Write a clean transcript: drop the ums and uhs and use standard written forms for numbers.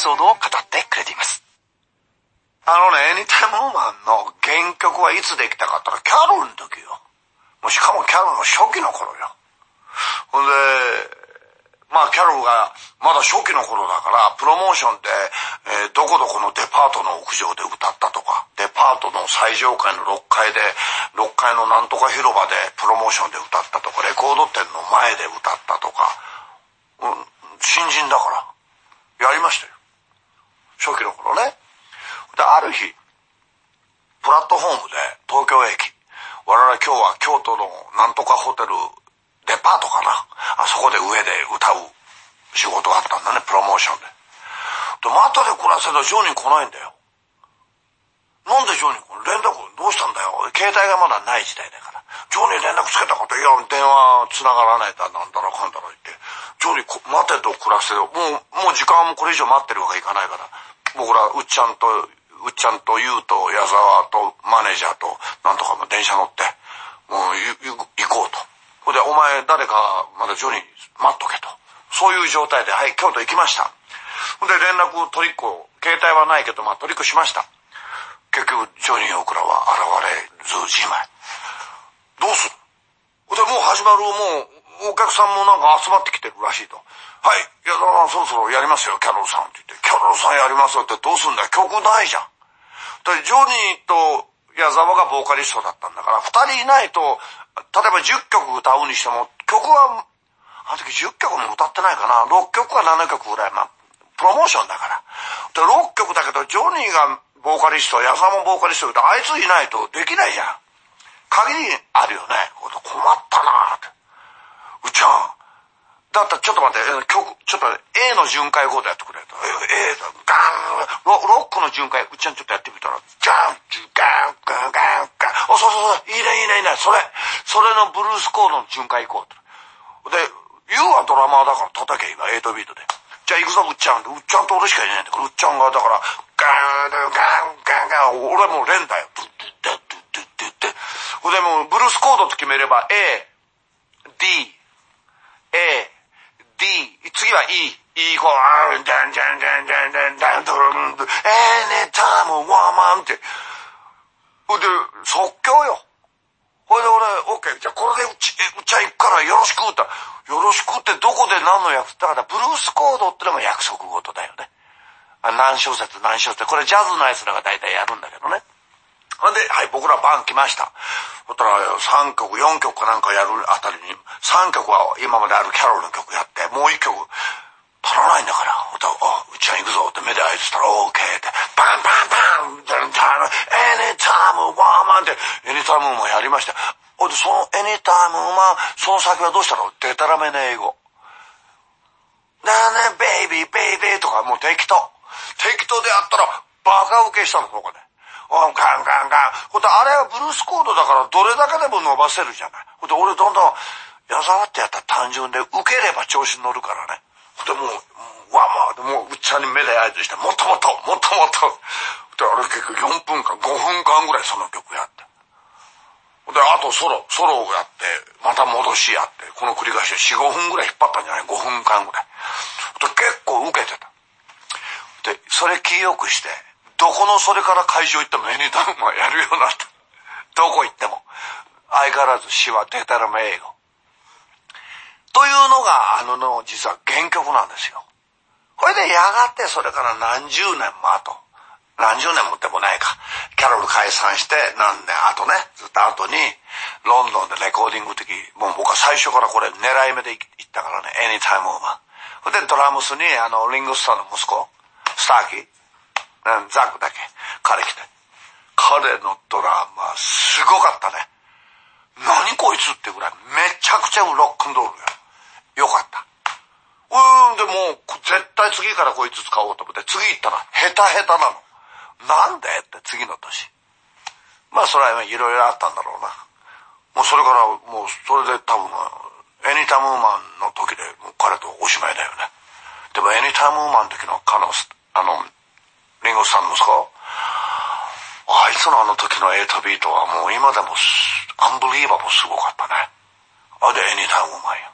ソードを語ってくれています。 エニタイムウーマンの原曲はいつできたかって言ったらキャロルの時よ。もうしかもキャロルの初期の頃よ。ほんで、キャロルがまだ初期の頃だから、プロモーションで、どこどこのデパートの屋上で歌ったとか、デパートの最上階の6階のなんとか広場でプロモーションで歌ったとか、レコード店の前で歌ったとか、新人だから、やりましたよ。初期の頃ね。で、ある日、プラットフォームで東京駅、我々今日は京都のなんとかホテル、デパートかな、あそこで上で歌う仕事があったんだね、プロモーションで。で、待たで暮らせたらジョニー来ないんだよ。なんでジョニー連絡どうしたんだよ。携帯がまだない時代だから。ジョニー連絡つけたこと、いや、電話繋がらないだなんだろかんだろ言って。ジョニー待てと暮らせよ。もう時間もこれ以上待ってるわけいかないから。僕ら、うっちゃんとユウと矢沢とマネージャーとなんとかも電車乗って、もう行こうと。ほんで、お前誰かまだジョニー待っとけと。そういう状態で、はい、京都行きました。ほんで、連絡取りっこ、携帯はないけど、取りっこしました。結局、ジョニー・オクラは現れずじまい。どうする？で、もう始まる、もう、お客さんもなんか集まってきてるらしいと。はい、いや、そろそろやりますよ、キャロルさんって言って。キャロルさんやりますよってどうすんだよ、曲ないじゃん。で、ジョニーと矢沢がボーカリストだったんだから、二人いないと、例えば10曲歌うにしても、曲は、あの時10曲も歌ってないかな、6曲か7曲ぐらい、プロモーションだから。で、6曲だけど、ジョニーがボーカリスト、矢沢もボーカリストで、あいついないとできないじゃん。限りあるよね。困ったなーって。うっちゃん。だったらちょっと待って、曲、ちょっと A の巡回コードやってくれと。A だ、ガーン、ロックの巡回、うっちゃんちょっとやってみたら、ジャン、ガン、ガン、ガン、ガン。そう、いいね。それのブルースコードの巡回コード。で、ユウはドラマーだから叩けば8ビートで。じゃあ行くぞ、うっちゃん。うっちゃんと俺しかいないんだから、うっちゃんがだから、ガン、俺もう連だよ。でも、ブルースコードと決めれば、A、D、A、D、次は E コーン、ダン、ドルン、anytime, woman って。ほいで、即興よ。ほいで俺、OK、じゃあこれでうっちゃん行くからよろしくって。よろしくってどこで何の約束だから、ブルースコードってのも約束事だよね。何小節、これジャズのやつらが大体やるんだけどね。ほんで、はい、僕らバン来ました。そしたら3曲、4曲かなんかやるあたりに、3曲は今まであるキャロルの曲やって、もう1曲足らないんだから、うっちゃん行くぞって目で合図したら、オーケーって、バン、エニタイム、ワーマンって、エニタイムもやりました。ほんで、そのエニタイム、その先はどうしたの？デタラメな英語。ベイビーとかもう適当でやったら、バカ受けしたの、ここで。ガン。ほんで、あれはブルースコードだからどれだけでも伸ばせるじゃない。ほんで、俺どんどん、矢沢ってやったら単純で、受ければ調子に乗るからね。ほんで、もう、うっちゃんに目で合図して、もっと。で、あれ結局4分間、5分間ぐらいその曲やって。で、あとソロをやって、また戻しやって、この繰り返しで4、5分ぐらい引っ張ったんじゃない？ 5 分間ぐらい。で、結構受けてた。で、それ気よくして、どこのそれから会場行ってもエニタイムはやるようになった。どこ行っても。相変わらず詩はデタラメ英語。というのが実は原曲なんですよ。これでやがてそれから何十年も後。何十年もでもないか。キャロル解散して何年後ね。ずっと後にロンドンでレコーディング的。もう僕は最初からこれ狙い目で行ったからね。エニタイムウーマン。でドラムスにリンゴスターの息子、スターキー。ザクだけ彼来て、彼のドラマすごかったね。何こいつってぐらいめちゃくちゃロックンロールよかった。でも絶対次からこいつ使おうと思って次行ったらヘタなの。なんでって次の年。それはいろいろあったんだろうな。もうそれからもうそれで多分エニタイムウーマンの時でもう彼とおしまいだよね。でもエニタイムウーマンの時のリンゴさんの息子、あいつの時の8ビートはもう今でもアンブリーバブルすごかったね。でエニタイムウーマンよ。